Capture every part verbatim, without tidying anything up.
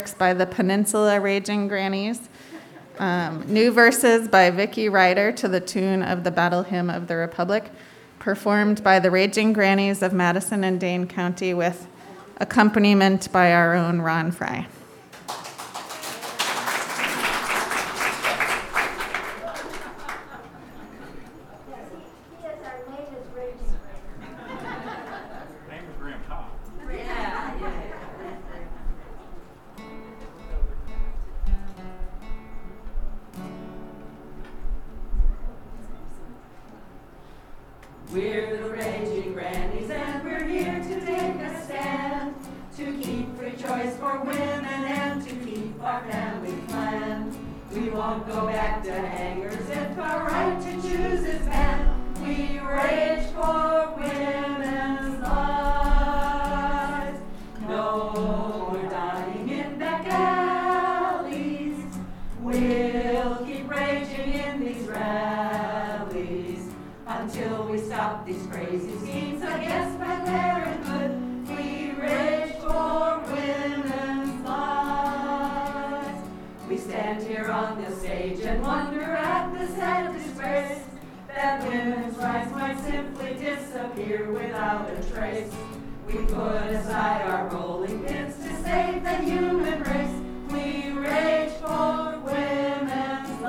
by the Peninsula Raging Grannies. Um, new verses by Vicki Ryder to the tune of the Battle Hymn of the Republic, performed by the Raging Grannies of Madison and Dane County with accompaniment by our own Ron Fry. We're the Raging Grannies and we're here to take a stand, to keep free choice for women and to keep our family plan. We won't go back to hangers if our right to choose is banned. We rage for women's lives. No more dying in back alleys. We'll keep raging in these rallies until we stop these crazy schemes against Planned Parenthood. We rage for women's lives. We stand here on this stage and wonder at the sad disgrace that women's rights might simply disappear without a trace. We put aside our rolling pins to save the human race. We rage for women's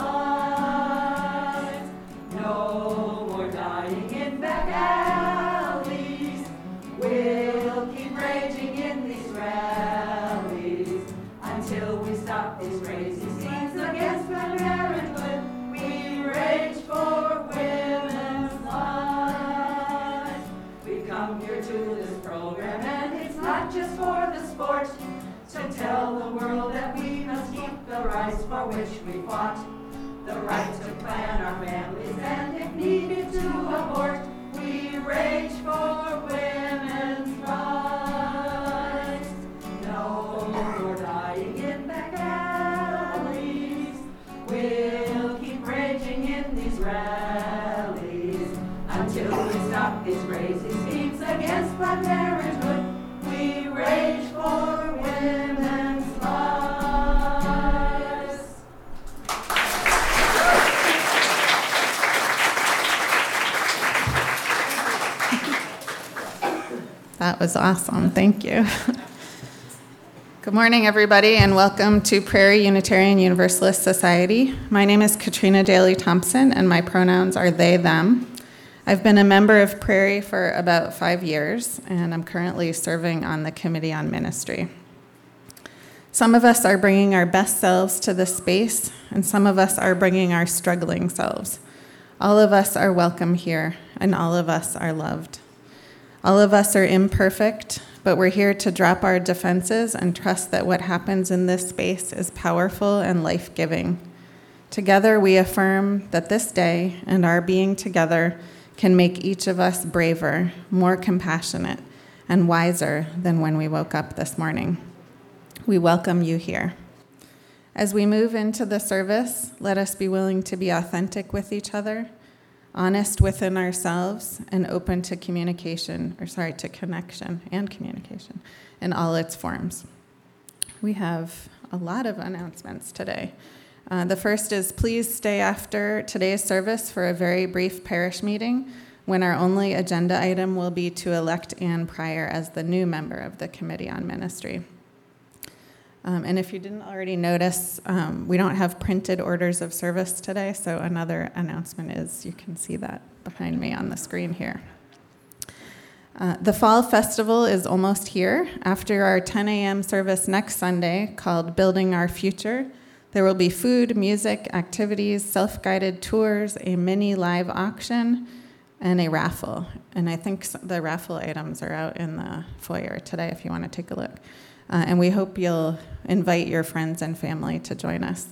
lives. No more dying in back alleys. We'll keep raging in these rallies until we stop these crazy schemes against Planned Parenthood. We rage for women's lives. We've come here to this program and it's not just for the sport, to tell the world that we must keep the rights for which we fought. The right to plan our families and if needed to abort. We rage for women's rights. No more dying in back alleys. We'll keep raging in these rallies until we stop these crazy schemes against Planned Parenthood. We rage for women's lives. That was awesome. Thank you. Good morning, everybody, and welcome to Prairie Unitarian Universalist Society. My name is Katrina Daly Thompson, and my pronouns are they, them. I've been a member of Prairie for about five years, and I'm currently serving on the Committee on Ministry. Some of us are bringing our best selves to this space, and some of us are bringing our struggling selves. All of us are welcome here, and all of us are loved. All of us are imperfect, but we're here to drop our defenses and trust that what happens in this space is powerful and life-giving. Together, we affirm that this day and our being together can make each of us braver, more compassionate, and wiser than when we woke up this morning. We welcome you here. As we move into the service, let us be willing to be authentic with each other, honest within ourselves, and open to communication, or sorry, to connection and communication in all its forms. We have a lot of announcents today. Uh, the first is please stay after today's service for a very brief parish meeting when our only agenda item will be to elect Ann Pryor as the new member of the Committee on Ministry. Um, and if you didn't already notice, um, we don't have printed orders of service today, so another announcement is you can see that behind me on the screen here. Uh, the Fall Festival is almost here. After our ten a.m. service next Sunday called Building Our Future, there will be food, music, activities, self-guided tours, a mini live auction, and a raffle. And I think the raffle items are out in the foyer today if you want to take a look. Uh, and we hope you'll invite your friends and family to join us.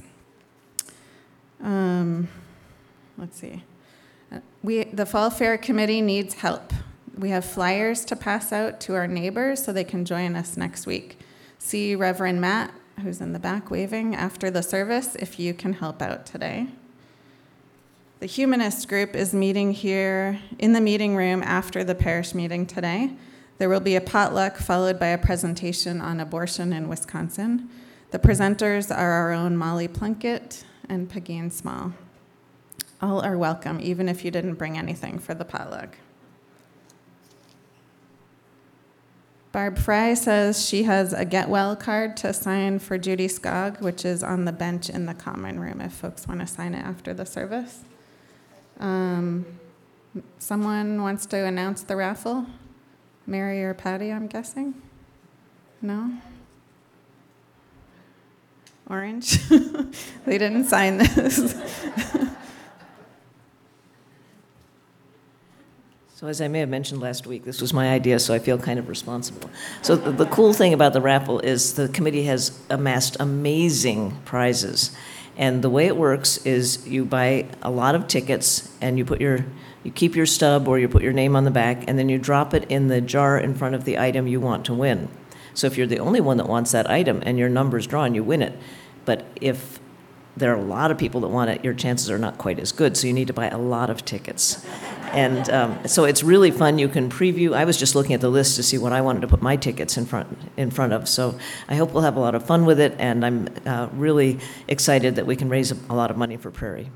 Um, let's see. We, the Fall Fair Committee needs help. We have flyers to pass out to our neighbors so they can join us next week. See Reverend Matt, who's in the back waving, after the service if you can help out today. The Humanist group is meeting here in the meeting room after the parish meeting today. There will be a potluck followed by a presentation on abortion in Wisconsin. The presenters are our own Molly Plunkett and Pegeen Small. All are welcome, even if you didn't bring anything for the potluck. Barb Fry says she has a get well card to sign for Judy Skog, which is on the bench in the common room if folks want to sign it after the service. Um, someone wants to announce the raffle? Mary or Patty, I'm guessing? No? Orange? They didn't sign this. So as I may have mentioned last week, this was my idea, so I feel kind of responsible. So the, the cool thing about the raffle is the committee has amassed amazing prizes. And the way it works is you buy a lot of tickets and you put your, you keep your stub or you put your name on the back, and then you drop it in the jar in front of the item you want to win. So if you're the only one that wants that item and your number's drawn, you win it. But if there are a lot of people that want it, your chances are not quite as good, so you need to buy a lot of tickets. And um, so it's really fun. You can preview. I was just looking at the list to see what I wanted to put my tickets in front in front of. So I hope we'll have a lot of fun with it, and I'm uh, really excited that we can raise a, a lot of money for Prairie.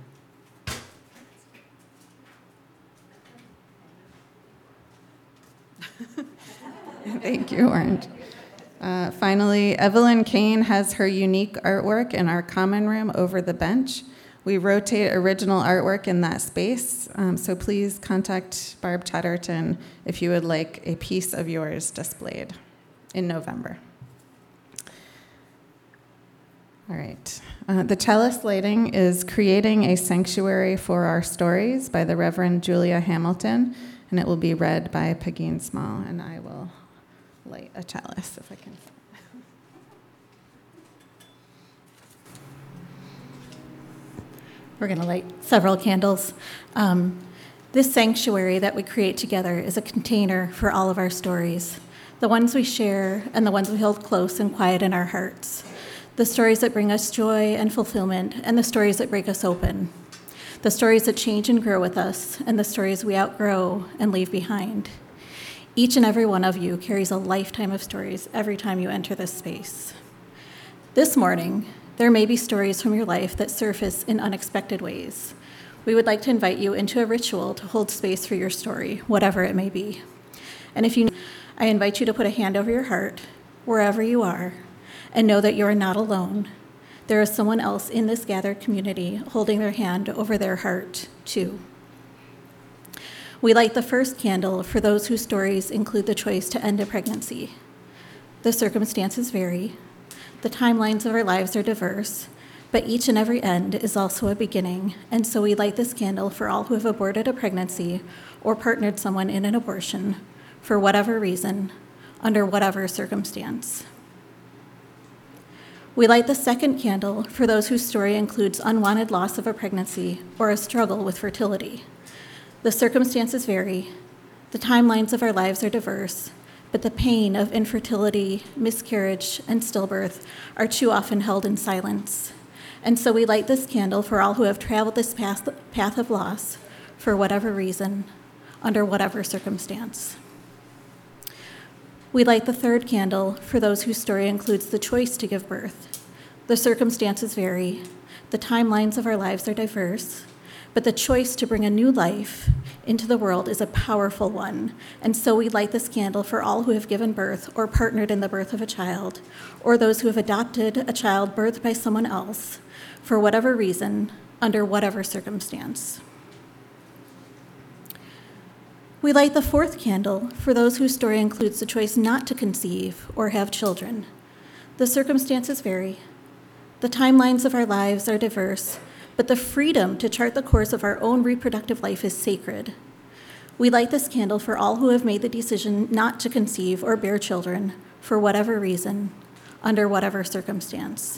Thank you, Orange. Uh, finally, Evelyn Kane has her unique artwork in our common room over the bench. We rotate original artwork in that space, um, so please contact Barb Chatterton if you would like a piece of yours displayed in November. All right. Uh, the chalice lighting is Creating a Sanctuary for Our Stories by the Reverend Julia Hamilton, and it will be read by Pegeen Small, and I will light a chalice if I can. We're going to light several candles. Um, this sanctuary that we create together is a container for all of our stories, the ones we share and the ones we hold close and quiet in our hearts, the stories that bring us joy and fulfillment, and the stories that break us open, the stories that change and grow with us, and the stories we outgrow and leave behind. Each and every one of you carries a lifetime of stories every time you enter this space. This morning, there may be stories from your life that surface in unexpected ways. We would like to invite you into a ritual to hold space for your story, whatever it may be. And if you, I invite you to put a hand over your heart, wherever you are, and know that you are not alone. There is someone else in this gathered community holding their hand over their heart, too. We light the first candle for those whose stories include the choice to end a pregnancy. The circumstances vary. The timelines of our lives are diverse, but each and every end is also a beginning, and so we light this candle for all who have aborted a pregnancy or partnered someone in an abortion, for whatever reason, under whatever circumstance. We light the second candle for those whose story includes unwanted loss of a pregnancy or a struggle with fertility. The circumstances vary, the timelines of our lives are diverse, but the pain of infertility, miscarriage, and stillbirth are too often held in silence. And so we light this candle for all who have traveled this path, path of loss for whatever reason, under whatever circumstance. We light the third candle for those whose story includes the choice to give birth. The circumstances vary, the timelines of our lives are diverse, but the choice to bring a new life into the world is a powerful one, and so we light this candle for all who have given birth or partnered in the birth of a child, or those who have adopted a child birthed by someone else, for whatever reason, under whatever circumstance. We light the fourth candle for those whose story includes the choice not to conceive or have children. The circumstances vary. The timelines of our lives are diverse, but the freedom to chart the course of our own reproductive life is sacred. We light this candle for all who have made the decision not to conceive or bear children for whatever reason, under whatever circumstance.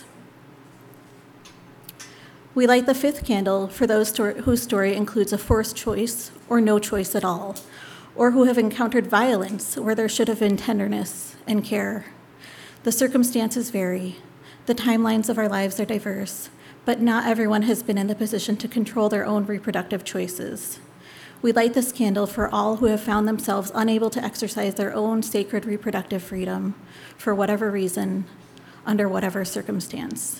We light the fifth candle for those sto- whose story includes a forced choice or no choice at all, or who have encountered violence where there should have been tenderness and care. The circumstances vary. The timelines of our lives are diverse, but not everyone has been in the position to control their own reproductive choices. We light this candle for all who have found themselves unable to exercise their own sacred reproductive freedom, for whatever reason, under whatever circumstance.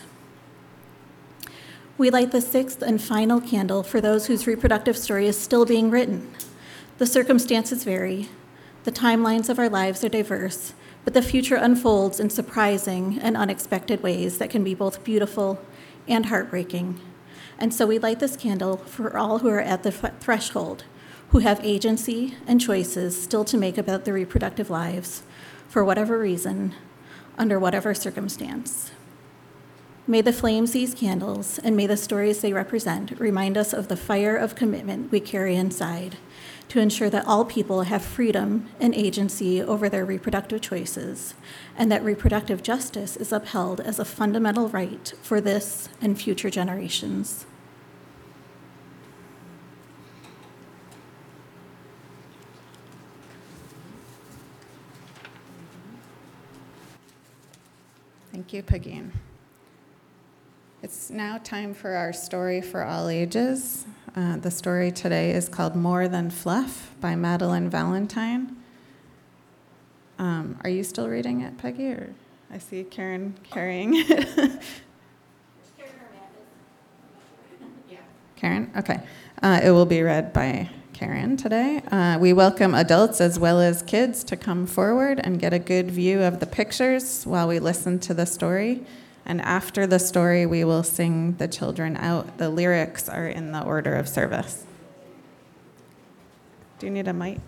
We light the sixth and final candle for those whose reproductive story is still being written. The circumstances vary, the timelines of our lives are diverse, but the future unfolds in surprising and unexpected ways that can be both beautiful and heartbreaking. And so we light this candle for all who are at the threshold, who have agency and choices still to make about their reproductive lives, for whatever reason, under whatever circumstance. May the flames these candles and may the stories they represent remind us of the fire of commitment we carry inside to ensure that all people have freedom and agency over their reproductive choices, and that reproductive justice is upheld as a fundamental right for this and future generations. Thank you, Pegeen. It's now time for our story for all ages. Uh, the story today is called More Than Fluff by Madeline Valentine. Um, are you still reading it, Peggy? Or I see Karen carrying it. Karen? Okay. Uh, it will be read by Karen today. Uh, we welcome adults as well as kids to come forward and get a good view of the pictures while we listen to the story. And after the story, we will sing the children out. The lyrics are in the order of service. Do you need a mic?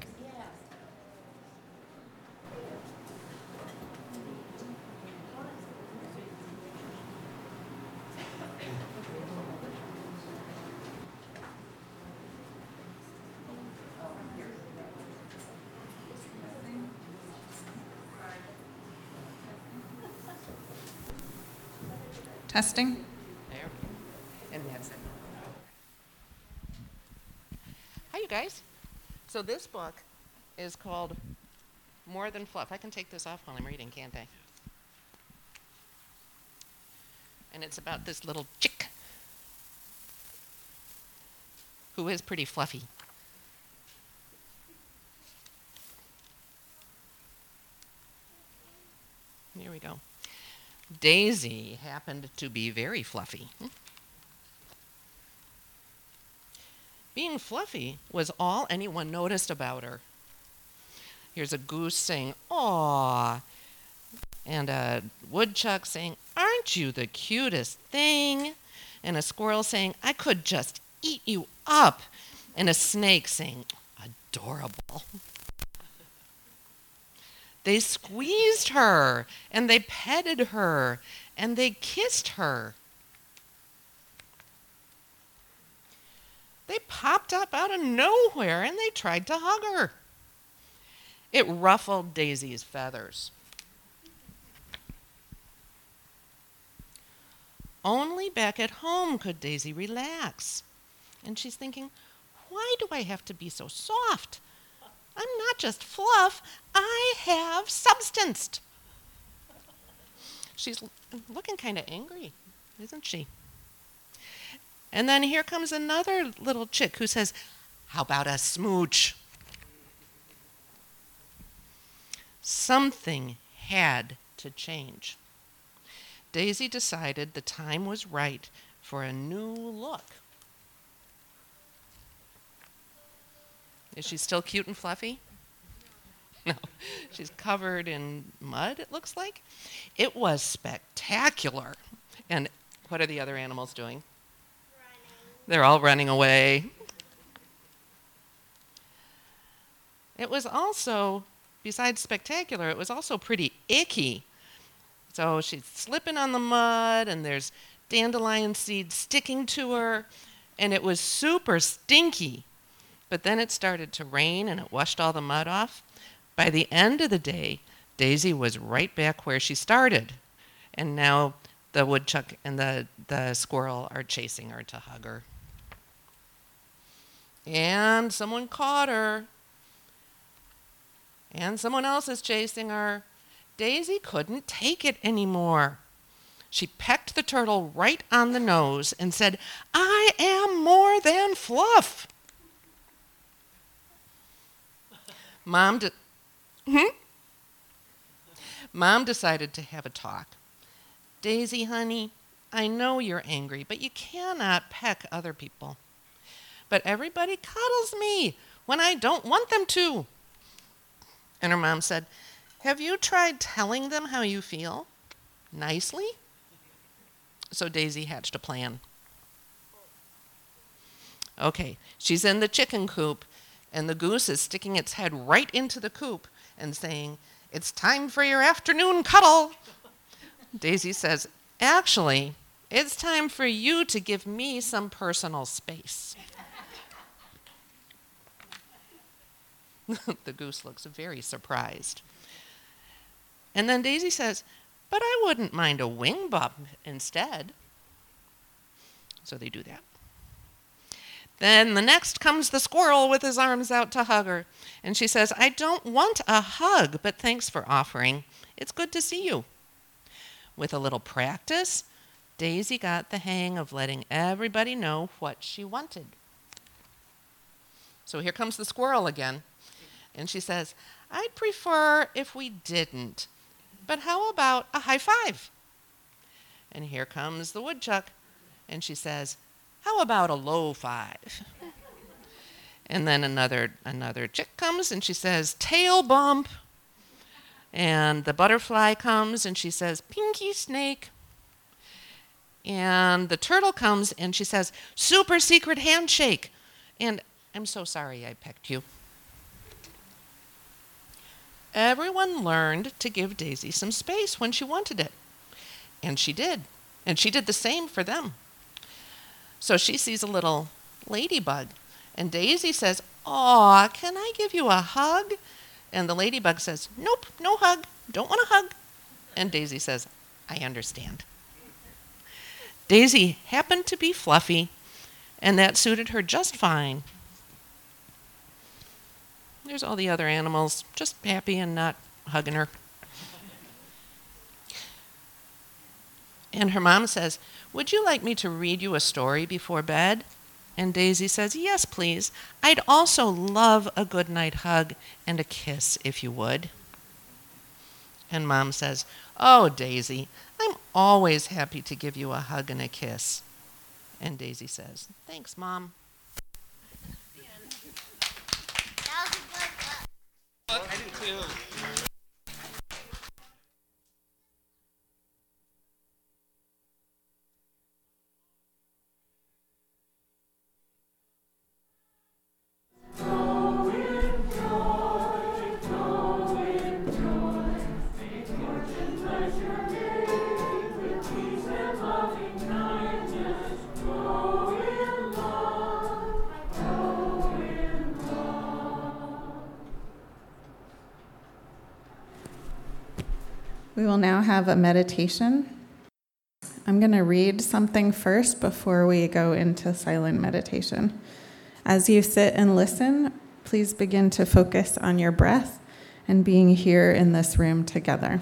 Testing. There. And that's it. Hi, you guys. So this book is called More Than Fluff. I can take this off while I'm reading, can't I? And it's about this little chick who is pretty fluffy. Here we go. Daisy happened to be very fluffy. Being fluffy was all anyone noticed about her. Here's a goose saying, "Aw," and a woodchuck saying, "Aren't you the cutest thing?" And a squirrel saying, "I could just eat you up," and a snake saying, "Adorable." They squeezed her, and they petted her, and they kissed her. They popped up out of nowhere, and they tried to hug her. It ruffled Daisy's feathers. Only back at home could Daisy relax. And she's thinking, why do I have to be so soft? I'm not just fluff, I have substance. She's looking kind of angry, isn't she? And then here comes another little chick who says, "How about a smooch?" Something had to change. Daisy decided the time was right for a new look. Is she still cute and fluffy? No, she's covered in mud, it looks like. It was spectacular. And what are the other animals doing? Running. They're all running away. It was also, besides spectacular, it was also pretty icky. So she's slipping on the mud, and there's dandelion seeds sticking to her, and it was super stinky. But then it started to rain, and it washed all the mud off. By the end of the day, Daisy was right back where she started. And now the woodchuck and the, the squirrel are chasing her to hug her. And someone caught her. And someone else is chasing her. Daisy couldn't take it anymore. She pecked the turtle right on the nose and said, "I am more than fluff." Mom, de- hmm? Mom decided to have a talk. Daisy, honey, I know you're angry, but you cannot peck other people. But everybody cuddles me when I don't want them to. And her mom said, have you tried telling them how you feel? Nicely? So Daisy hatched a plan. Okay, she's in the chicken coop, and the goose is sticking its head right into the coop and saying, it's time for your afternoon cuddle. Daisy says, actually, it's time for you to give me some personal space. The goose looks very surprised. And then Daisy says, but I wouldn't mind a wing bump instead. So they do that. Then the next comes the squirrel with his arms out to hug her. And she says, I don't want a hug, but thanks for offering. It's good to see you. With a little practice, Daisy got the hang of letting everybody know what she wanted. So here comes the squirrel again. And she says, I'd prefer if we didn't, but how about a high five? And here comes the woodchuck. And she says, how about a low five? And then another another chick comes and she says, tail bump. And the butterfly comes and she says, pinky snake. And the turtle comes and she says, super secret handshake. And I'm so sorry I pecked you. Everyone learned to give Daisy some space when she wanted it. And she did. And she did the same for them. So she sees a little ladybug. And Daisy says, aw, can I give you a hug? And the ladybug says, nope, no hug. Don't want a hug. And Daisy says, I understand. Daisy happened to be fluffy, and that suited her just fine. There's all the other animals, just happy and not hugging her. And her mom says, would you like me to read you a story before bed? And Daisy says, yes, please. I'd also love a good night hug and a kiss, if you would. And Mom says, oh, Daisy, I'm always happy to give you a hug and a kiss. And Daisy says, thanks, Mom. I do too. We will now have a meditation. I'm going to read something first before we go into silent meditation. As you sit and listen, please begin to focus on your breath and being here in this room together.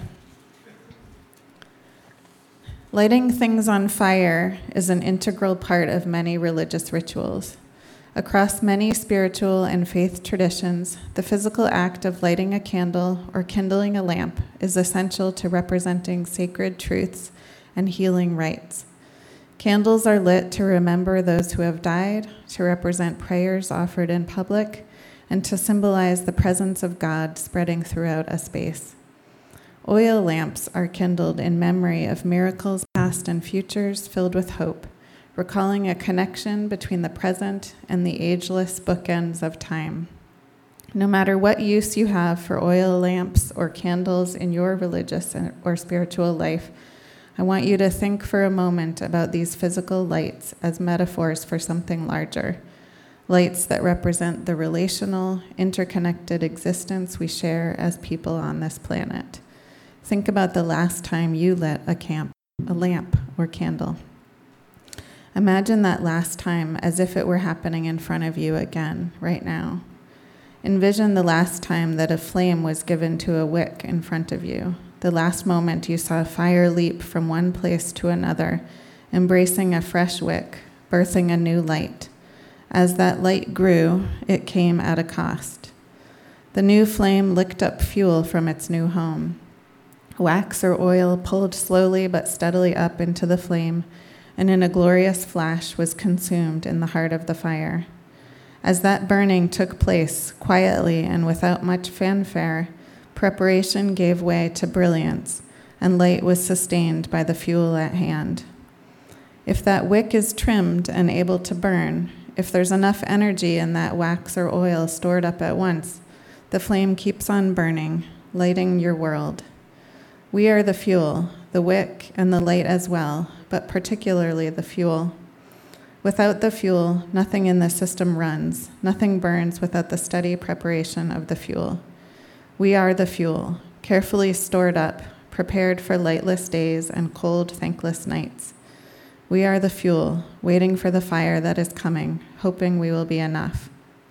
Lighting things on fire is an integral part of many religious rituals. Across many spiritual and faith traditions, the physical act of lighting a candle or kindling a lamp is essential to representing sacred truths and healing rites. Candles are lit to remember those who have died, to represent prayers offered in public, and to symbolize the presence of God spreading throughout a space. Oil lamps are kindled in memory of miracles past and futures filled with hope, recalling a connection between the present and the ageless bookends of time. No matter what use you have for oil lamps or candles in your religious or spiritual life, I want you to think for a moment about these physical lights as metaphors for something larger, lights that represent the relational, interconnected existence we share as people on this planet. Think about the last time you lit a camp, a lamp or candle. Imagine that last time as if it were happening in front of you again, right now. Envision the last time that a flame was given to a wick in front of you, the last moment you saw fire leap from one place to another, embracing a fresh wick, birthing a new light. As that light grew, it came at a cost. The new flame licked up fuel from its new home. Wax or oil pulled slowly but steadily up into the flame, and in a glorious flash was consumed in the heart of the fire. As that burning took place quietly and without much fanfare, preparation gave way to brilliance, and light was sustained by the fuel at hand. If that wick is trimmed and able to burn, if there's enough energy in that wax or oil stored up at once, the flame keeps on burning, lighting your world. We are the fuel, the wick, and the light as well, but particularly the fuel. Without the fuel, nothing in the system runs, nothing burns without the steady preparation of the fuel. We are the fuel, carefully stored up, prepared for lightless days and cold, thankless nights. We are the fuel, waiting for the fire that is coming, hoping we will be enough.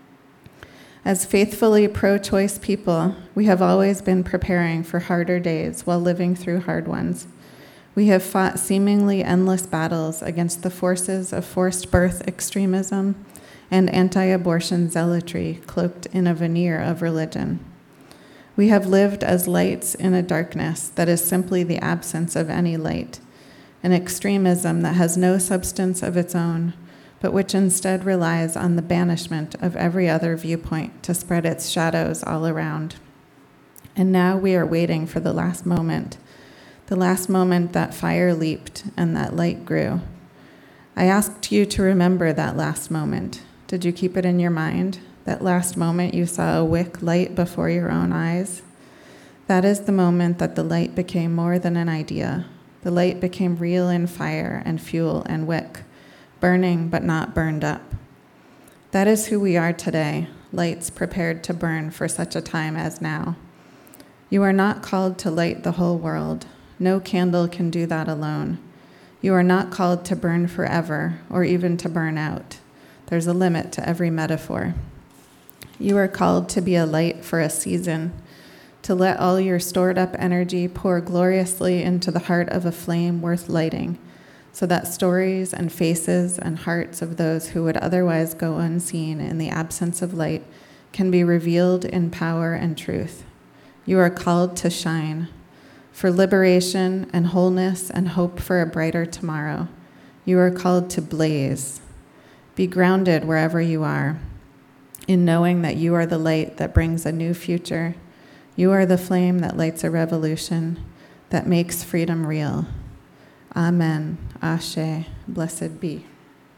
As faithfully pro-choice people, we have always been preparing for harder days while living through hard ones. We have fought seemingly endless battles against the forces of forced birth extremism and anti-abortion zealotry cloaked in a veneer of religion. We have lived as lights in a darkness that is simply the absence of any light, an extremism that has no substance of its own, but which instead relies on the banishment of every other viewpoint to spread its shadows all around. And now we are waiting for the last moment, the last moment that fire leaped and that light grew. I asked you to remember that last moment. Did you keep it in your mind? That last moment you saw a wick light before your own eyes? That is the moment that the light became more than an idea. The light became real in fire and fuel and wick, burning but not burned up. That is who we are today, lights prepared to burn for such a time as now. You are not called to light the whole world. No candle can do that alone. You are not called to burn forever or even to burn out. There's a limit to every metaphor. You are called to be a light for a season, to let all your stored up energy pour gloriously into the heart of a flame worth lighting, so that stories and faces and hearts of those who would otherwise go unseen in the absence of light can be revealed in power and truth. You are called to shine, for liberation and wholeness and hope for a brighter tomorrow. You are called to blaze. Be grounded wherever you are, in knowing that you are the light that brings a new future. You are the flame that lights a revolution, that makes freedom real. Amen. Ashe. Blessed be.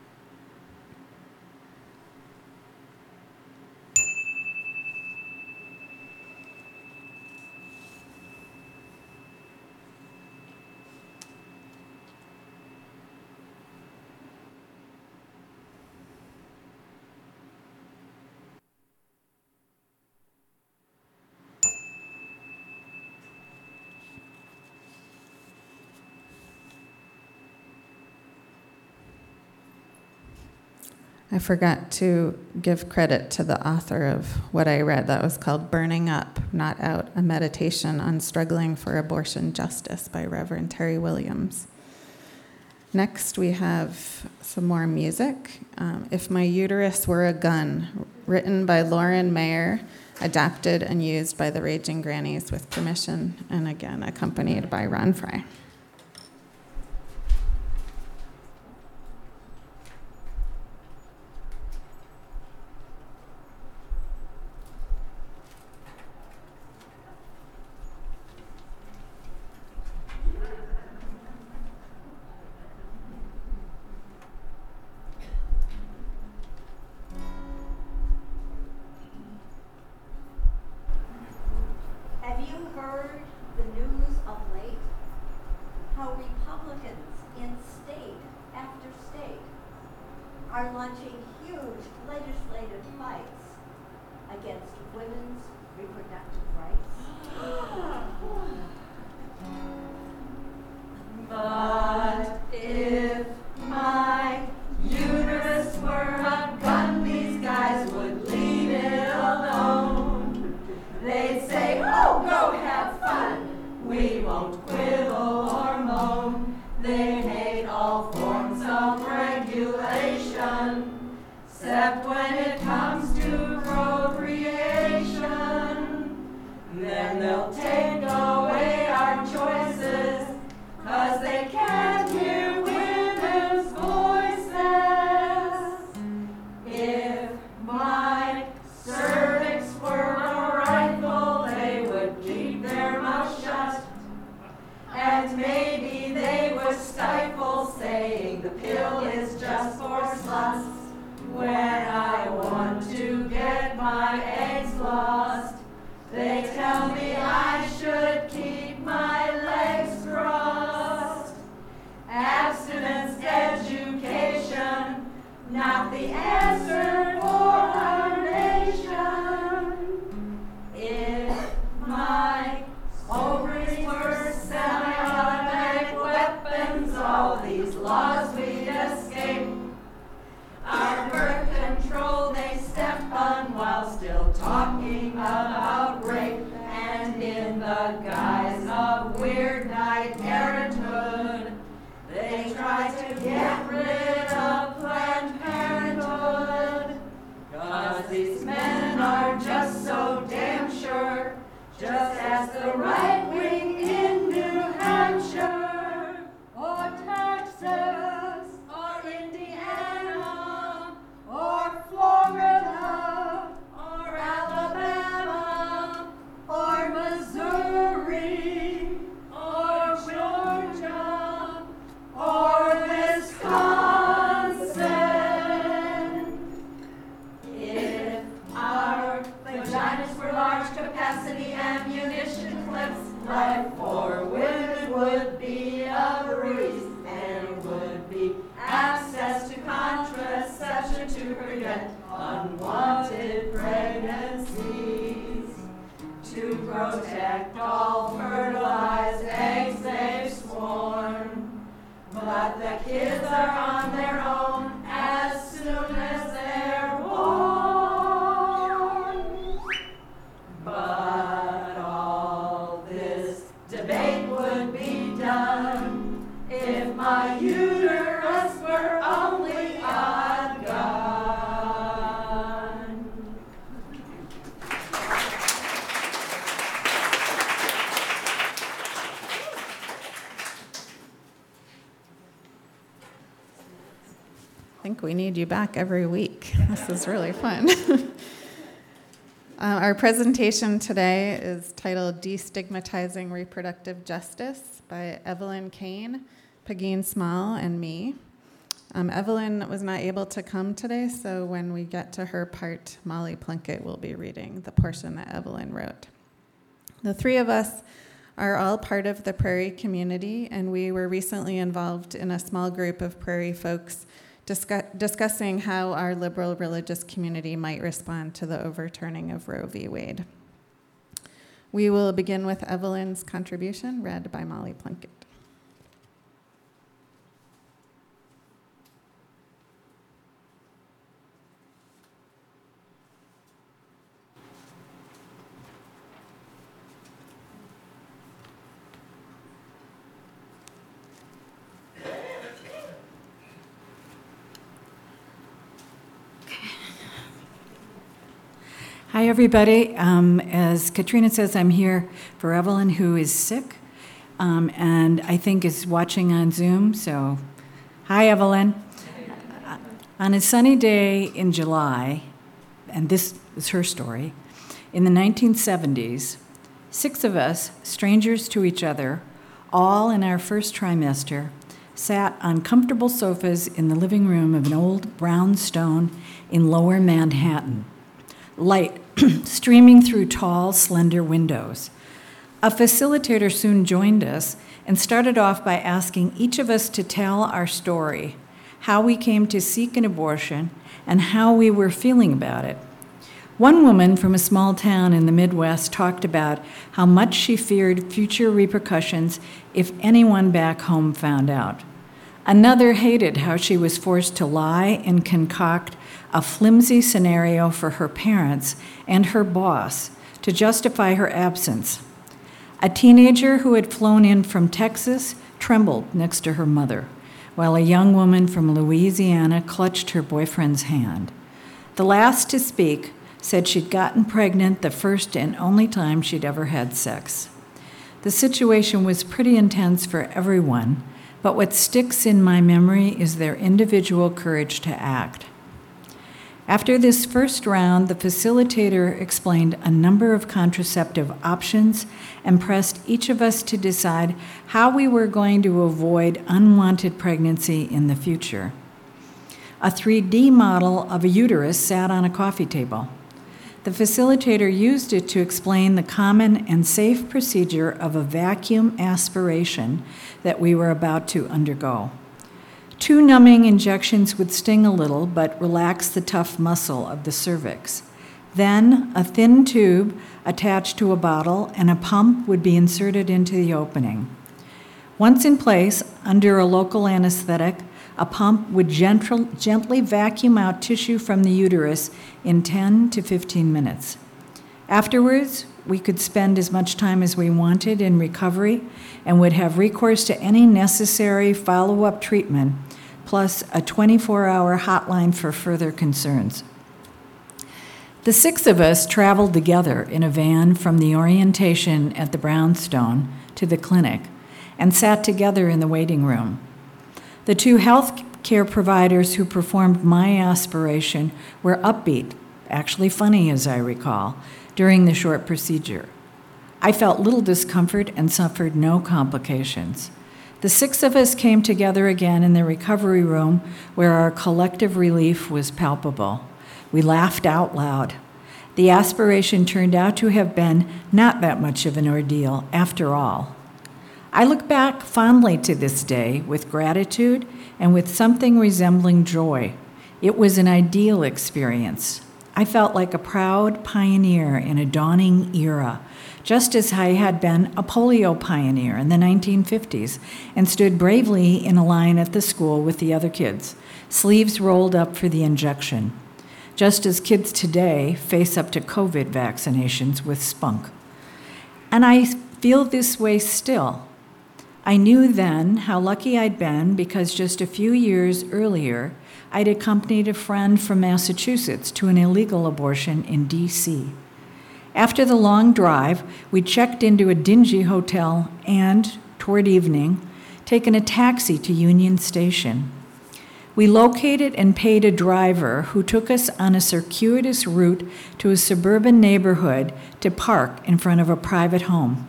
I forgot to give credit to the author of what I read. That was called Burning Up, Not Out, a meditation on struggling for abortion justice by Reverend Terry Williams. Next, we have some more music. Um, If My Uterus Were a Gun, written by Lauren Mayer, adapted and used by the Raging Grannies with permission, and again, accompanied by Ron Fry. Have you heard the news of late? How Republicans in state after state are launching huge legislative fights against women's reproductive rights? But if my uterus were a gun, these guys would leave it alone. They'd say, oh, go have fun. We won't quibble or moan. They hate all forms of regulation, except when it comes to procreation. Then they'll take away our choice. the pill is just for sluts. When I want to get my eggs lost, they tell me I should keep my legs crossed. Abstinence education, not the answer for our nation. If my ovaries were semi-automatic weapons, all these laws we'd escape. Our birth control they step on while still talking about rape. And in the guise of weird night parenthood, they try to get rid of Planned Parenthood. 'Cause these men are just so damn sure, just as the right wing in New Hampshire, or Texas, or Indiana, or Florida, or Alabama, or Missouri, or Georgia, or Wisconsin. If our vaginas were large capacity ammunition clips, life for women would be a breeze. There would be access to contraception to prevent unwanted pregnancies. To protect all fertilized eggs they've sworn. But the kids are on their own as soon as they're born. But all this debate would be done if my uterus were only a gun. I think we need you back every week. This is really fun. Uh, our presentation today is titled Destigmatizing Reproductive Justice by Evelyn Kane, Pegeen Small, and me. Um, Evelyn was not able to come today, so when we get to her part, Molly Plunkett will be reading the portion that Evelyn wrote. The three of us are all part of the Prairie community, and we were recently involved in a small group of Prairie folks discuss, discussing how our liberal religious community might respond to the overturning of Roe v. Wade. We will begin with Evelyn's contribution, read by Molly Plunkett. Hi, everybody. Um, as Katrina says, I'm here for Evelyn, who is sick, um, and I think is watching on Zoom. So, hi, Evelyn. Uh, on a sunny day in July, and this is her story, in the nineteen seventies, six of us, strangers to each other, all in our first trimester, sat on comfortable sofas in the living room of an old brownstone in Lower Manhattan. Light streaming through tall, slender windows. A facilitator soon joined us and started off by asking each of us to tell our story, how we came to seek an abortion, and how we were feeling about it. One woman from a small town in the Midwest talked about how much she feared future repercussions if anyone back home found out. Another hated how she was forced to lie and concoct a flimsy scenario for her parents and her boss to justify her absence. A teenager who had flown in from Texas trembled next to her mother, while a young woman from Louisiana clutched her boyfriend's hand. The last to speak said she'd gotten pregnant the first and only time she'd ever had sex. The situation was pretty intense for everyone, but what sticks in my memory is their individual courage to act. After this first round, the facilitator explained a number of contraceptive options and pressed each of us to decide how we were going to avoid unwanted pregnancy in the future. A three D model of a uterus sat on a coffee table. The facilitator used it to explain the common and safe procedure of a vacuum aspiration that we were about to undergo. Two numbing injections would sting a little but relax the tough muscle of the cervix. Then a thin tube attached to a bottle and a pump would be inserted into the opening. Once in place, under a local anesthetic, a pump would gentle, gently vacuum out tissue from the uterus in ten to fifteen minutes. Afterwards, we could spend as much time as we wanted in recovery and would have recourse to any necessary follow-up treatment, plus a twenty-four hour hotline for further concerns. The six of us traveled together in a van from the orientation at the Brownstone to the clinic and sat together in the waiting room. The two health care providers who performed my aspiration were upbeat, actually funny as I recall, during the short procedure. I felt little discomfort and suffered no complications. The six of us came together again in the recovery room where our collective relief was palpable. We laughed out loud. The aspiration turned out to have been not that much of an ordeal after all. I look back fondly to this day with gratitude and with something resembling joy. It was an ideal experience. I felt like a proud pioneer in a dawning era, just as I had been a polio pioneer in the nineteen fifties and stood bravely in a line at the school with the other kids, sleeves rolled up for the injection, just as kids today face up to COVID vaccinations with spunk. And I feel this way still. I knew then how lucky I'd been because just a few years earlier, I'd accompanied a friend from Massachusetts to an illegal abortion in D C. After the long drive, we checked into a dingy hotel and, toward evening, taken a taxi to Union Station. We located and paid a driver who took us on a circuitous route to a suburban neighborhood to park in front of a private home.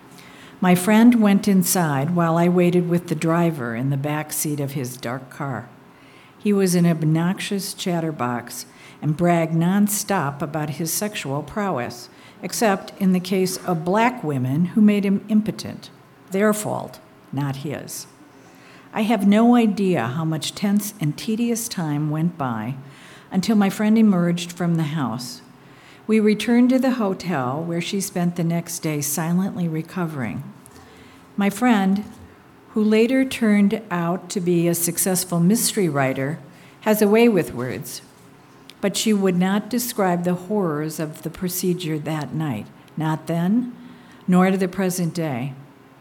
My friend went inside while I waited with the driver in the back seat of his dark car. He was an obnoxious chatterbox and bragged nonstop about his sexual prowess, except in the case of black women who made him impotent. Their fault, not his. I have no idea how much tense and tedious time went by until my friend emerged from the house. We returned to the hotel where she spent the next day silently recovering. My friend, who later turned out to be a successful mystery writer, has a way with words, but she would not describe the horrors of the procedure that night, not then, nor to the present day.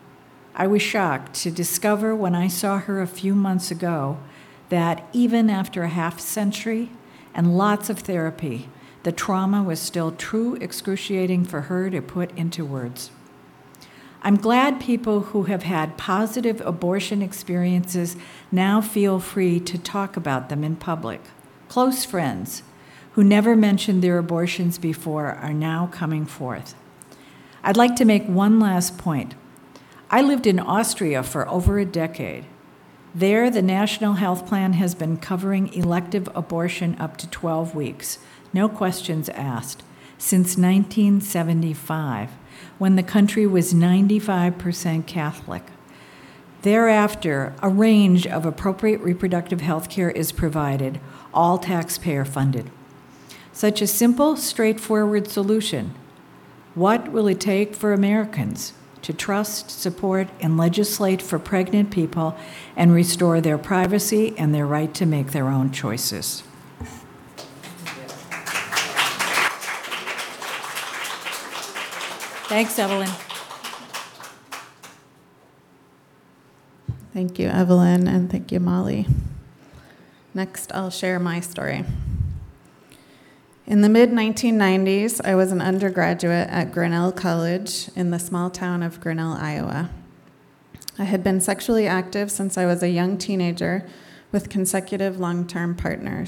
I was shocked to discover when I saw her a few months ago that even after a half century and lots of therapy, the trauma was still too excruciating for her to put into words. I'm glad people who have had positive abortion experiences now feel free to talk about them in public. Close friends who never mentioned their abortions before are now coming forth. I'd like to make one last point. I lived in Austria for over a decade. There, the National Health Plan has been covering elective abortion up to twelve weeks, no questions asked, since nineteen seventy-five, when the country was ninety-five percent Catholic. Thereafter, a range of appropriate reproductive health care is provided, all taxpayer funded. Such a simple, straightforward solution. What will it take for Americans to trust, support, and legislate for pregnant people and restore their privacy and their right to make their own choices? Thanks, Evelyn. Thank you, Evelyn, and thank you, Molly. Next, I'll share my story. In the mid nineteen nineties, I was an undergraduate at Grinnell College in the small town of Grinnell, Iowa. I had been sexually active since I was a young teenager with consecutive long-term partners.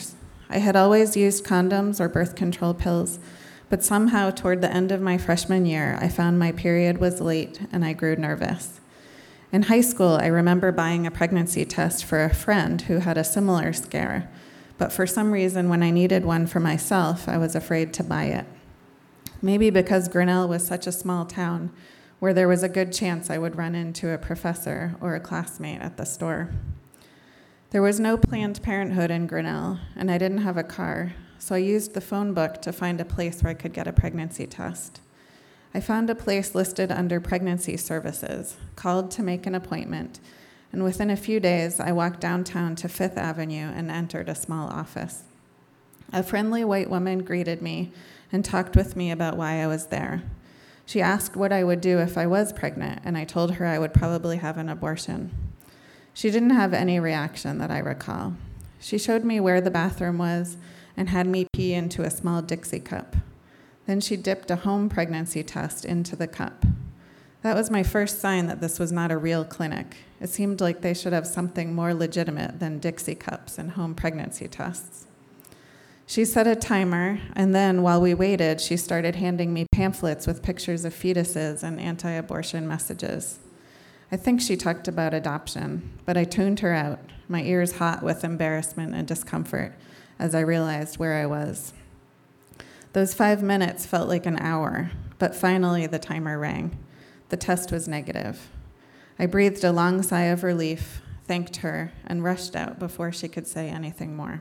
I had always used condoms or birth control pills, but somehow toward the end of my freshman year, I found my period was late and I grew nervous. In high school, I remember buying a pregnancy test for a friend who had a similar scare, but for some reason, when I needed one for myself, I was afraid to buy it. Maybe because Grinnell was such a small town where there was a good chance I would run into a professor or a classmate at the store. There was no Planned Parenthood in Grinnell, and I didn't have a car, so I used the phone book to find a place where I could get a pregnancy test. I found a place listed under pregnancy services, called to make an appointment, and within a few days, I walked downtown to Fifth Avenue and entered a small office. A friendly white woman greeted me and talked with me about why I was there. She asked what I would do if I was pregnant, and I told her I would probably have an abortion. She didn't have any reaction that I recall. She showed me where the bathroom was and had me pee into a small Dixie cup. Then she dipped a home pregnancy test into the cup. That was my first sign that this was not a real clinic. It seemed like they should have something more legitimate than Dixie cups and home pregnancy tests. She set a timer, and then while we waited, she started handing me pamphlets with pictures of fetuses and anti-abortion messages. I think she talked about adoption, but I tuned her out, my ears hot with embarrassment and discomfort as I realized where I was. Those five minutes felt like an hour, but finally the timer rang. The test was negative. I breathed a long sigh of relief, thanked her, and rushed out before she could say anything more.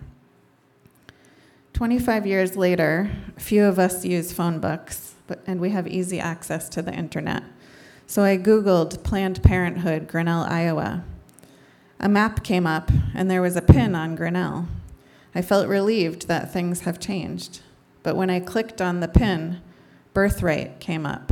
twenty-five years later, few of us use phone books, but, and we have easy access to the internet. So I Googled Planned Parenthood, Grinnell, Iowa. A map came up, and there was a pin on Grinnell. I felt relieved that things have changed. But when I clicked on the pin, birthright came up.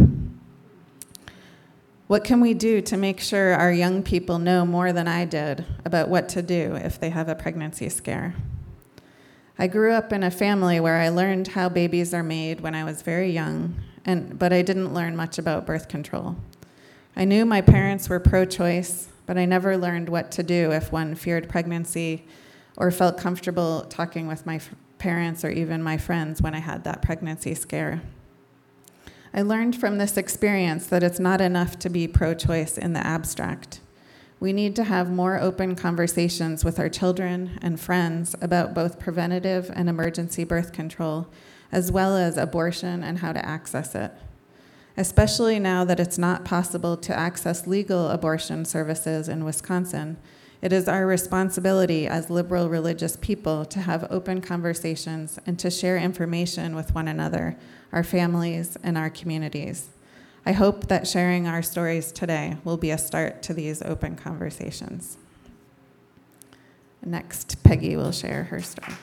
What can we do to make sure our young people know more than I did about what to do if they have a pregnancy scare? I grew up in a family where I learned how babies are made when I was very young, and, but I didn't learn much about birth control. I knew my parents were pro-choice, but I never learned what to do if one feared pregnancy or felt comfortable talking with my f- parents or even my friends when I had that pregnancy scare. I learned from this experience that it's not enough to be pro-choice in the abstract. We need to have more open conversations with our children and friends about both preventative and emergency birth control, as well as abortion and how to access it. Especially now that it's not possible to access legal abortion services in Wisconsin, it is our responsibility as liberal religious people to have open conversations and to share information with one another, our families, and our communities. I hope that sharing our stories today will be a start to these open conversations. Next, Peggy will share her story.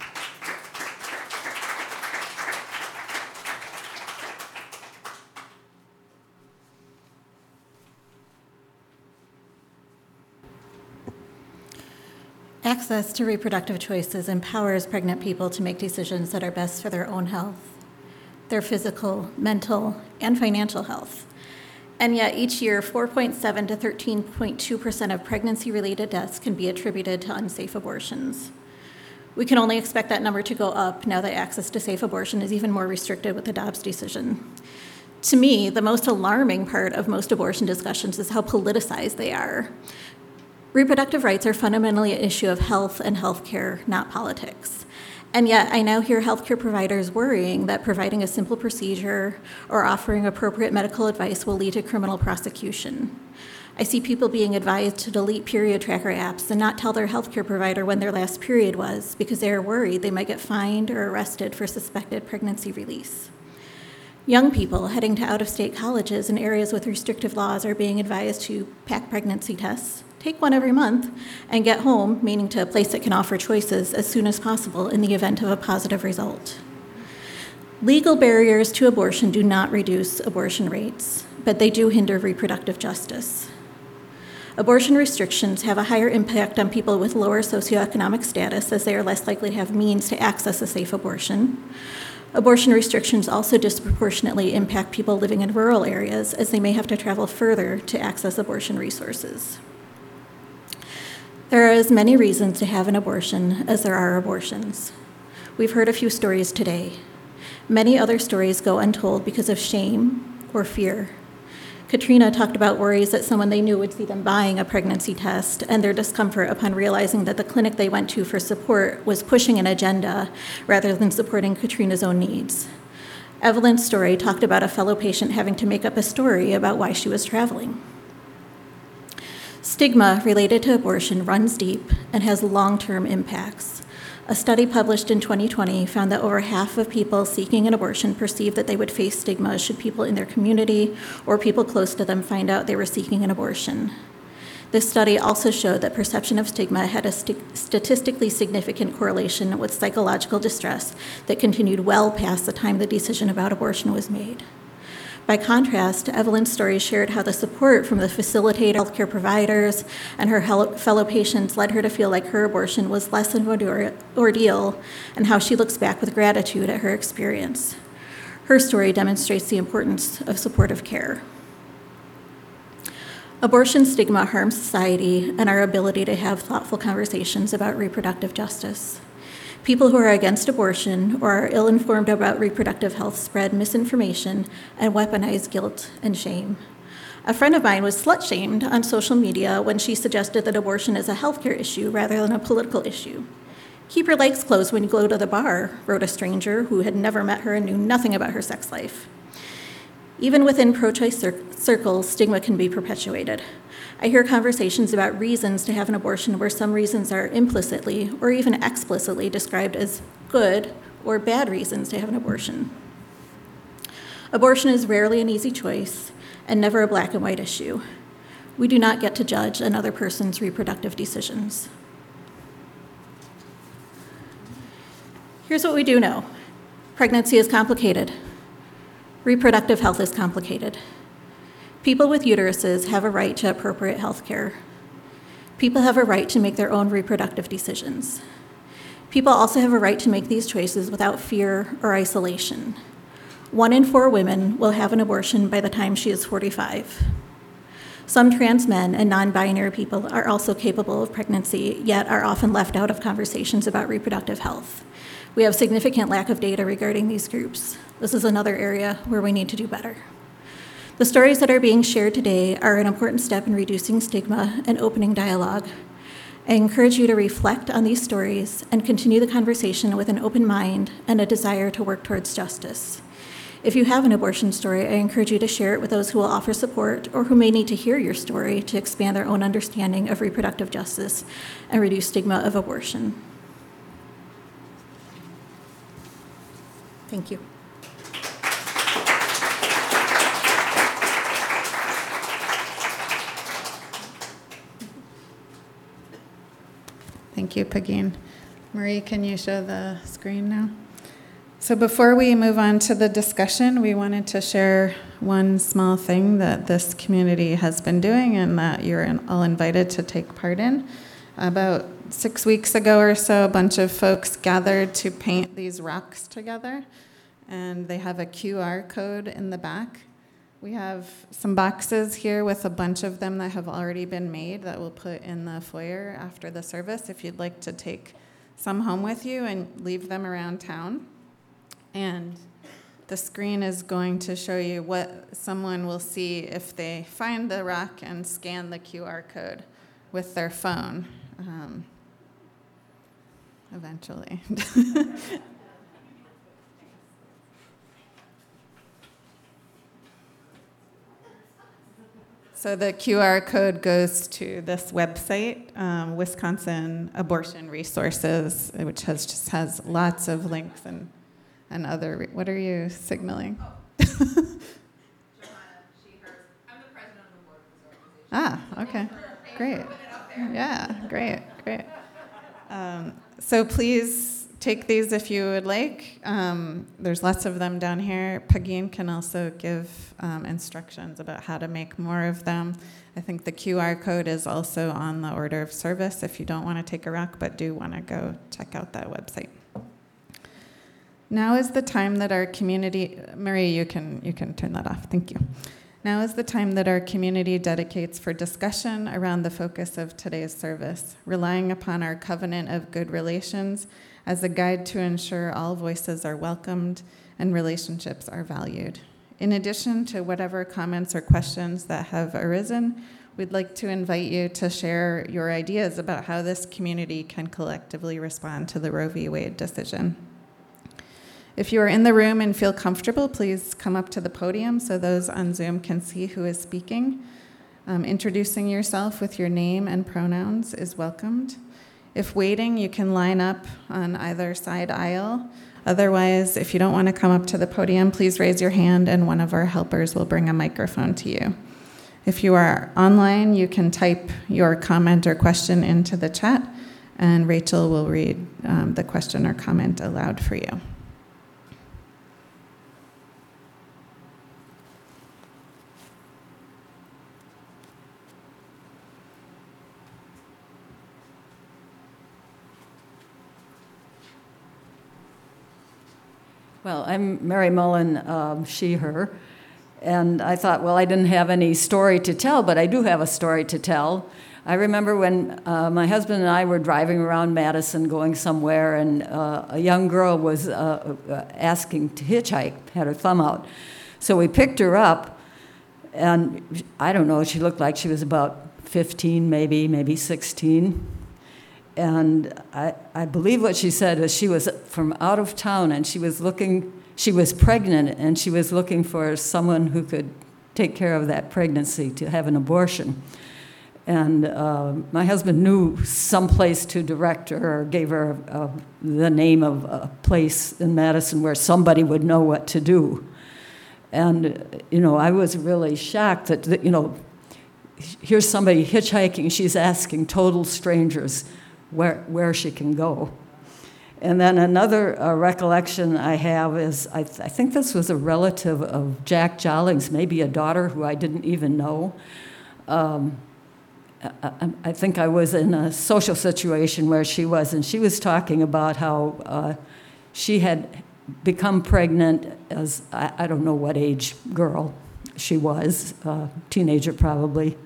Access to reproductive choices empowers pregnant people to make decisions that are best for their own health, their physical, mental, and financial health. And yet each year, four point seven to thirteen point two percent of pregnancy-related deaths can be attributed to unsafe abortions. We can only expect that number to go up now that access to safe abortion is even more restricted with the Dobbs decision. To me, the most alarming part of most abortion discussions is how politicized they are. Reproductive rights are fundamentally an issue of health and healthcare, not politics. And yet, I now hear healthcare providers worrying that providing a simple procedure or offering appropriate medical advice will lead to criminal prosecution. I see people being advised to delete period tracker apps and not tell their healthcare provider when their last period was because they are worried they might get fined or arrested for suspected pregnancy release. Young people heading to out-of-state colleges in areas with restrictive laws are being advised to pack pregnancy tests, take one every month, and get home, meaning to a place that can offer choices as soon as possible in the event of a positive result. Legal barriers to abortion do not reduce abortion rates, but they do hinder reproductive justice. Abortion restrictions have a higher impact on people with lower socioeconomic status, as they are less likely to have means to access a safe abortion. Abortion restrictions also disproportionately impact people living in rural areas, as they may have to travel further to access abortion resources. There are as many reasons to have an abortion as there are abortions. We've heard a few stories today. Many other stories go untold because of shame or fear. Katrina talked about worries that someone they knew would see them buying a pregnancy test and their discomfort upon realizing that the clinic they went to for support was pushing an agenda rather than supporting Katrina's own needs. Evelyn's story talked about a fellow patient having to make up a story about why she was traveling. Stigma related to abortion runs deep and has long-term impacts. A study published in twenty twenty found that over half of people seeking an abortion perceive that they would face stigma should people in their community or people close to them find out they were seeking an abortion. This study also showed that perception of stigma had a st- statistically significant correlation with psychological distress that continued well past the time the decision about abortion was made. By contrast, Evelyn's story shared how the support from the facilitator, healthcare providers, and her fellow patients led her to feel like her abortion was less of an ordeal, and how she looks back with gratitude at her experience. Her story demonstrates the importance of supportive care. Abortion stigma harms society and our ability to have thoughtful conversations about reproductive justice. People who are against abortion or are ill-informed about reproductive health spread misinformation and weaponize guilt and shame. A friend of mine was slut-shamed on social media when she suggested that abortion is a healthcare issue rather than a political issue. Keep your legs closed when you go to the bar, wrote a stranger who had never met her and knew nothing about her sex life. Even within pro-choice cir- circles, stigma can be perpetuated. I hear conversations about reasons to have an abortion where some reasons are implicitly or even explicitly described as good or bad reasons to have an abortion. Abortion is rarely an easy choice and never a black and white issue. We do not get to judge another person's reproductive decisions. Here's what we do know. Pregnancy is complicated. Reproductive health is complicated. People with uteruses have a right to appropriate health care. People have a right to make their own reproductive decisions. People also have a right to make these choices without fear or isolation. One in four women will have an abortion by the time she is forty-five. Some trans men and non-binary people are also capable of pregnancy, yet are often left out of conversations about reproductive health. We have significant lack of data regarding these groups. This is another area where we need to do better. The stories that are being shared today are an important step in reducing stigma and opening dialogue. I encourage you to reflect on these stories and continue the conversation with an open mind and a desire to work towards justice. If you have an abortion story, I encourage you to share it with those who will offer support or who may need to hear your story to expand their own understanding of reproductive justice and reduce stigma of abortion. Thank you. Thank you, Pagine. Marie, can you show the screen now? So before we move on to the discussion, we wanted to share one small thing that this community has been doing and that you're all invited to take part in. About six weeks ago or so, a bunch of folks gathered to paint these rocks together, and they have a Q R code in the back. We have some boxes here with a bunch of them that have already been made that we'll put in the foyer after the service if you'd like to take some home with you and leave them around town. And the screen is going to show you what someone will see if they find the rock and scan the Q R code with their phone, um, eventually. So the Q R code goes to this website, um, Wisconsin Abortion Resources, which has just has lots of links and, and other. Re- what are you signaling? Oh. Johanna, she, hers. I'm the president of the board of this organization. Ah, okay, great. Yeah, great, great. Um, so please take these if you would like. Um, there's lots of them down here. Pagine can also give um, instructions about how to make more of them. I think the Q R code is also on the order of service if you don't want to take a rock but do want to go check out that website. Now is the time that our community, Marie, you can you can turn that off. Thank you. Now is the time that our community dedicates for discussion around the focus of today's service, relying upon our covenant of good relations as a guide to ensure all voices are welcomed and relationships are valued. In addition to whatever comments or questions that have arisen, we'd like to invite you to share your ideas about how this community can collectively respond to the Roe v. Wade decision. If you are in the room and feel comfortable, please come up to the podium so those on Zoom can see who is speaking. Um, introducing yourself with your name and pronouns is welcomed. If waiting, you can line up on either side aisle. Otherwise, if you don't want to come up to the podium, please raise your hand and one of our helpers will bring a microphone to you. If you are online, you can type your comment or question into the chat, and Rachel will read um, the question or comment aloud for you. Well, I'm Mary Mullen, um, she, her, and I thought, well, I didn't have any story to tell, but I do have a story to tell. I remember when uh, my husband and I were driving around Madison going somewhere, and uh, a young girl was uh, uh, asking to hitchhike, had her thumb out. So we picked her up, and I don't know, she looked like she was about fifteen, maybe, maybe sixteen. And I, I believe what she said is she was from out of town, and she was looking, she was pregnant, and she was looking for someone who could take care of that pregnancy, to have an abortion. And uh, my husband knew some place to direct her, or gave her uh, the name of a place in Madison where somebody would know what to do. And, you know, I was really shocked that, that you know, here's somebody hitchhiking, she's asking total strangers where where she can go. And then another uh, recollection I have is, I, th- I think this was a relative of Jack Jollings, maybe a daughter who I didn't even know. Um, I, I think I was in a social situation where she was, and she was talking about how uh, she had become pregnant as, I, I don't know what age girl she was, uh, teenager probably.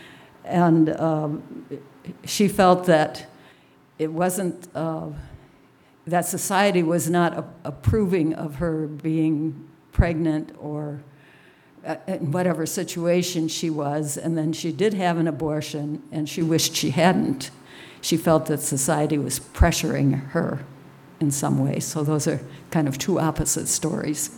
And um, she felt that it wasn't, uh, that society was not a- approving of her being pregnant or uh, in whatever situation she was, and then she did have an abortion, and she wished she hadn't. She felt that society was pressuring her in some way. So those are kind of two opposite stories.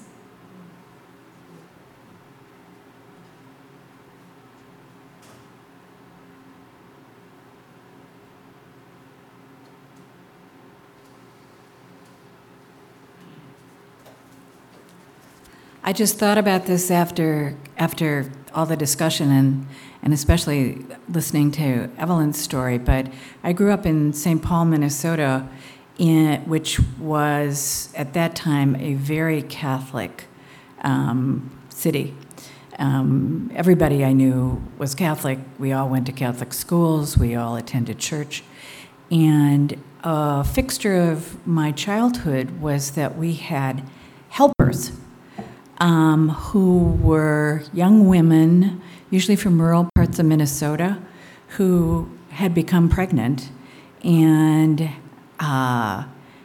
I just thought about this after after all the discussion, and, and especially listening to Evelyn's story, but I grew up in Saint Paul, Minnesota, in, which was at that time a very Catholic um, city. Um, everybody I knew was Catholic. We all went to Catholic schools. We all attended church. And a fixture of my childhood was that we had helpers Um, who were young women, usually from rural parts of Minnesota, who had become pregnant. And uh,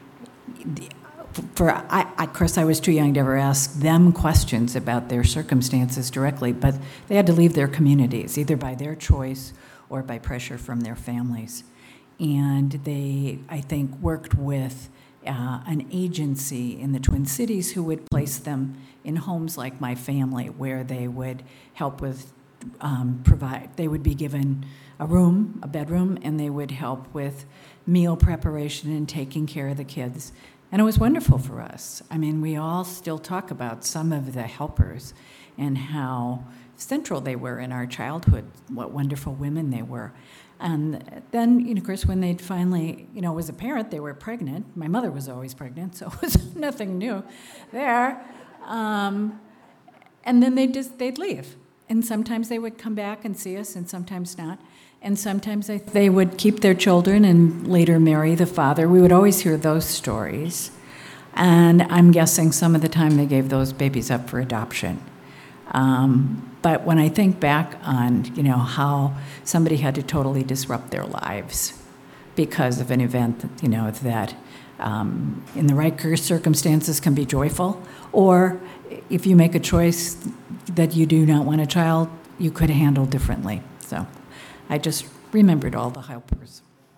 for I, of course, I was too young to ever ask them questions about their circumstances directly, but they had to leave their communities, either by their choice or by pressure from their families. And they, I think, worked with uh, an agency in the Twin Cities who would place them in homes like my family, where they would help with, um, provide, they would be given a room, a bedroom, and they would help with meal preparation and taking care of the kids. And it was wonderful for us. I mean, we all still talk about some of the helpers and how central they were in our childhood, what wonderful women they were. And then, you know, of course, when they'd finally, you know, was a parent, they were pregnant. My mother was always pregnant, so it was nothing new there. Um, and then they'd just, they'd leave. And sometimes they would come back and see us, and sometimes not. And sometimes they, they would keep their children and later marry the father. We would always hear those stories. And I'm guessing some of the time they gave those babies up for adoption. Um, but when I think back on, you know, how somebody had to totally disrupt their lives because of an event, that, you know, that um, in the right circumstances can be joyful, or if you make a choice that you do not want a child, you could handle differently. So I just remembered all the helpers.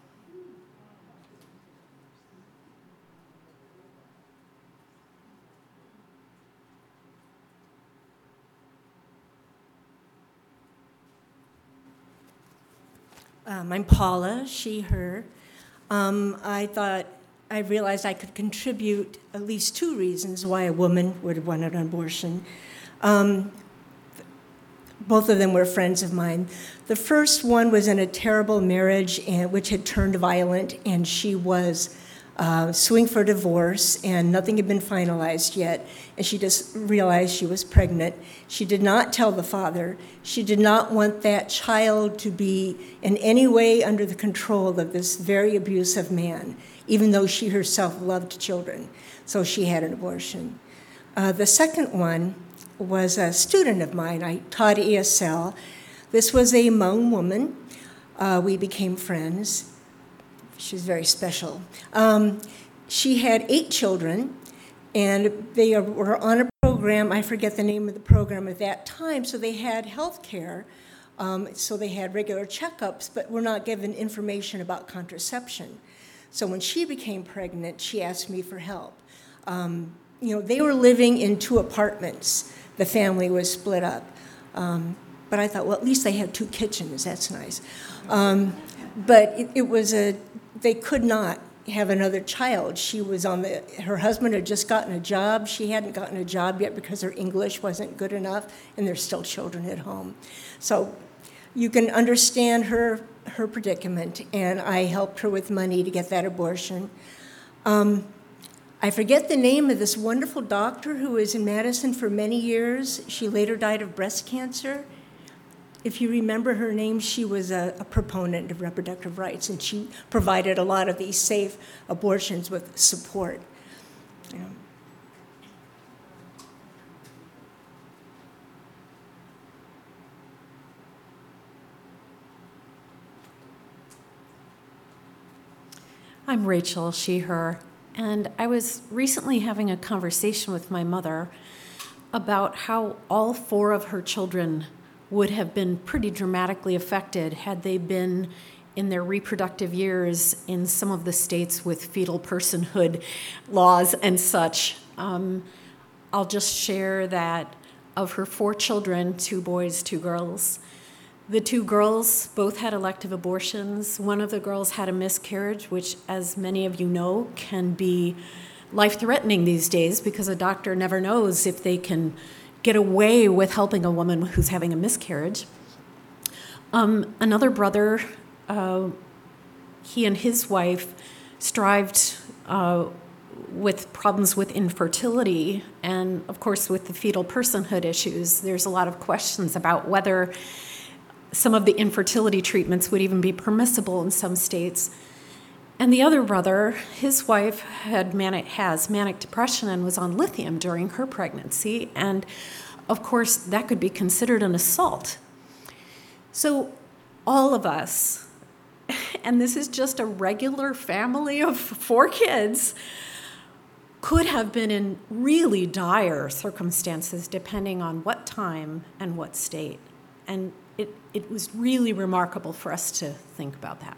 Um, I'm Paula, she, her. Um, I thought, I realized I could contribute at least two reasons why a woman would want an abortion. Um, both of them were friends of mine. The first one was in a terrible marriage and, which had turned violent, and she was uh, suing for divorce, and nothing had been finalized yet, and she just realized she was pregnant. She did not tell the father. She did not want that child to be in any way under the control of this very abusive man, even though she herself loved children. So she had an abortion. Uh, the second one was a student of mine. I taught E S L. This was a Hmong woman. Uh, we became friends. She was very special. Um, she had eight children, and they were on a program, I forget the name of the program at that time, so they had health care, um, so they had regular checkups, but were not given information about contraception. So when she became pregnant, she asked me for help. Um, you know, they were living in two apartments. The family was split up. Um, but I thought, well, at least they have two kitchens, that's nice. Um, but it, it was a, they could not have another child. She was on the, her husband had just gotten a job. She hadn't gotten a job yet because her English wasn't good enough, and there's still children at home. So you can understand her, her predicament, and I helped her with money to get that abortion. Um, I forget the name of this wonderful doctor who was in Madison for many years. She later died of breast cancer. If you remember her name, she was a, a proponent of reproductive rights, and she provided a lot of these safe abortions with support. You know. I'm Rachel, she, her, and I was recently having a conversation with my mother about how all four of her children would have been pretty dramatically affected had they been in their reproductive years in some of the states with fetal personhood laws and such. Um, I'll just share that of her four children, two boys, two girls, the two girls both had elective abortions. One of the girls had a miscarriage, which, as many of you know, can be life-threatening these days because a doctor never knows if they can get away with helping a woman who's having a miscarriage. Um, another brother, uh, he and his wife strived uh, with problems with infertility, and of course with the fetal personhood issues. There's a lot of questions about whether some of the infertility treatments would even be permissible in some states. And the other brother, his wife had manic, has manic depression and was on lithium during her pregnancy. And of course, that could be considered an assault. So all of us, and this is just a regular family of four kids, could have been in really dire circumstances depending on what time and what state. And it, it was really remarkable for us to think about that.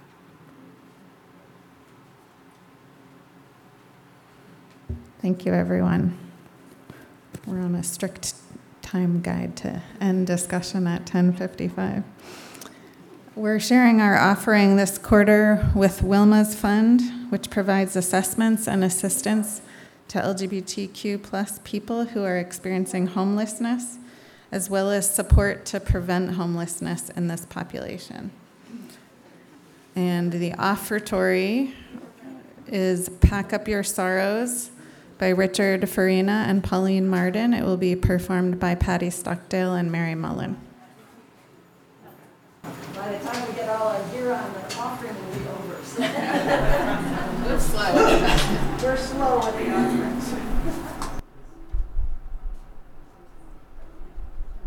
Thank you, everyone. We're on a strict time guide to end discussion at ten fifty-five. We're sharing our offering this quarter with Wilma's Fund, which provides assessments and assistance to L G B T Q plus people who are experiencing homelessness, as well as support to prevent homelessness in this population. And the offertory is Pack Up Your Sorrows by Richard Farina and Pauline Martin. It will be performed by Patty Stockdale and Mary Mullen. By the time we get all our gear on, the offering will be over. So. We're slow. We're slow with the offerings.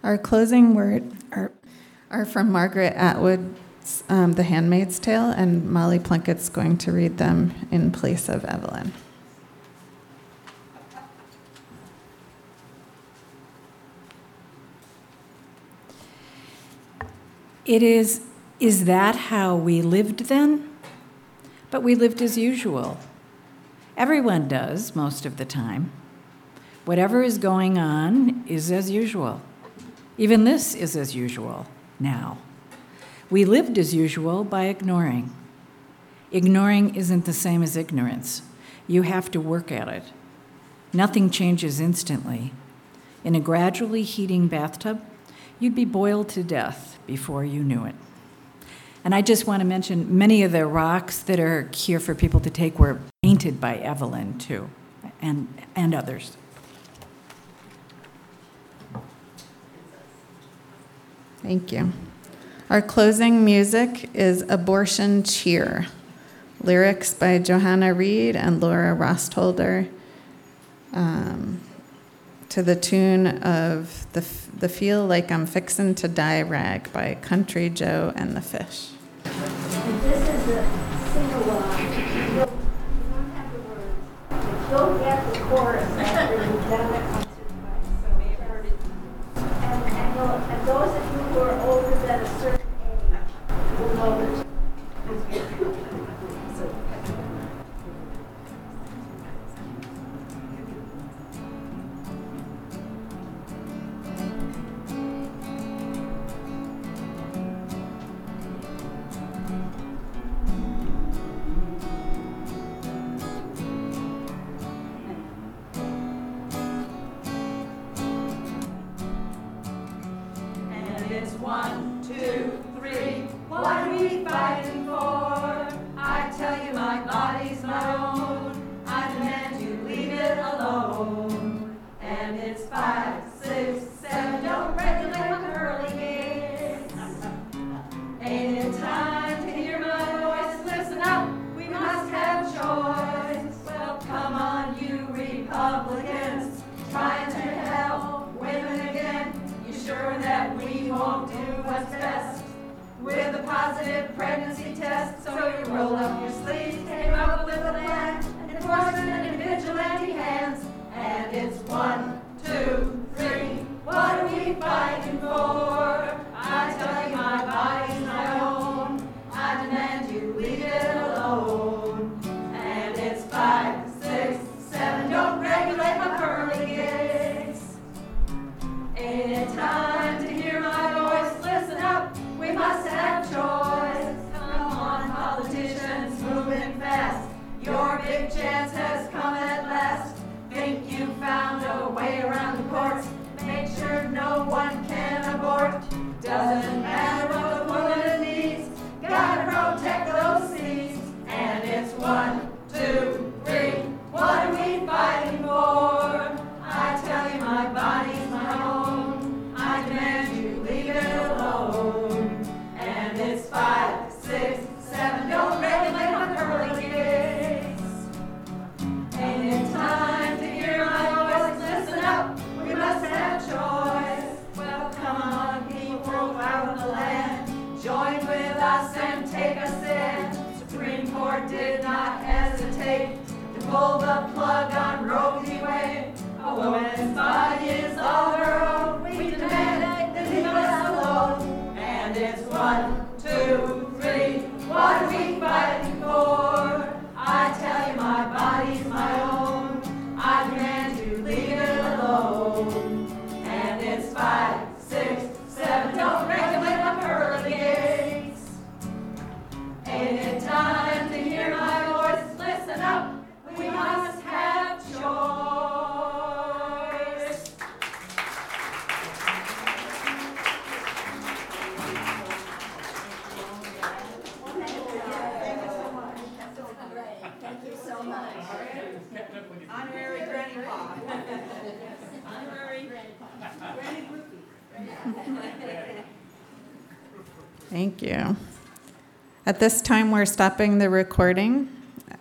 Our closing word are, are from Margaret Atwood's um, The Handmaid's Tale, and Molly Plunkett's going to read them in place of Evelyn. It is, is that how we lived then? But we lived as usual. Everyone does most of the time. Whatever is going on is as usual. Even this is as usual now. We lived as usual by ignoring. Ignoring isn't the same as ignorance. You have to work at it. Nothing changes instantly. In a gradually heating bathtub, you'd be boiled to death before you knew it. And I just want to mention many of the rocks that are here for people to take were painted by Evelyn, too, and, and others. Thank you. Our closing music is Abortion Cheer, lyrics by Johanna Reed and Laura Rostholder, um, to the tune of the, the Feel Like I'm Fixin' to Die rag by Country Joe and the Fish. This is a sing-along. You don't have the words, but you'll get the chorus after you've done the concert. And, and, you'll, and those of you who are older than a certain age will know it. One, two, three, what are we fighting for? I tell you my body's my own, I demand you leave it alone. And it's five, six, seven, don't regulate my curly gaze. Ain't it time to hear my voice? Listen up, we must have choice. Well, come on, you Republicans, trying to help women again. You sure that we won't do what's best with a positive pregnancy test? So you roll up your sleeves, came up with a plan, enforcement and vigilante hands. And it's one, two, three, what are we fighting for? I tell you my body's my own, I demand you leave it alone. And it's five, six, seven, don't regulate my pearly gates. Ain't it time to hear my voice? Listen up, we must have choice. Come on, politicians, moving fast. Your big chance has come at last. Think you found a way around the courts. Make sure no one can abort. Doesn't matter what the woman needs. Gotta protect those seats. And it's one, two, three. What are we fighting for? I tell you my body's my own, I demand you leave it alone. And it's five, six, seven, don't regulate my pearly gates. Ain't it time to hear my voice? Listen up, we must have choice. Well, come on, people out of the land, join with us and take a stand. Supreme Court did not hesitate to pull the plug on Roe v. Wade. A woman's body is all her own. We demand that leave us alone. And it's one, two, three. What are we fighting for? I tell you my body's my own. I demand you leave it alone. And it's five, six, seven. Don't regulate my pearly gates. Ain't it time to hear my voice? Listen up, we must have choice. Thank you so much. Honorary Grandpa. Honorary Granny Groupie. Thank you. At this time, we're stopping the recording.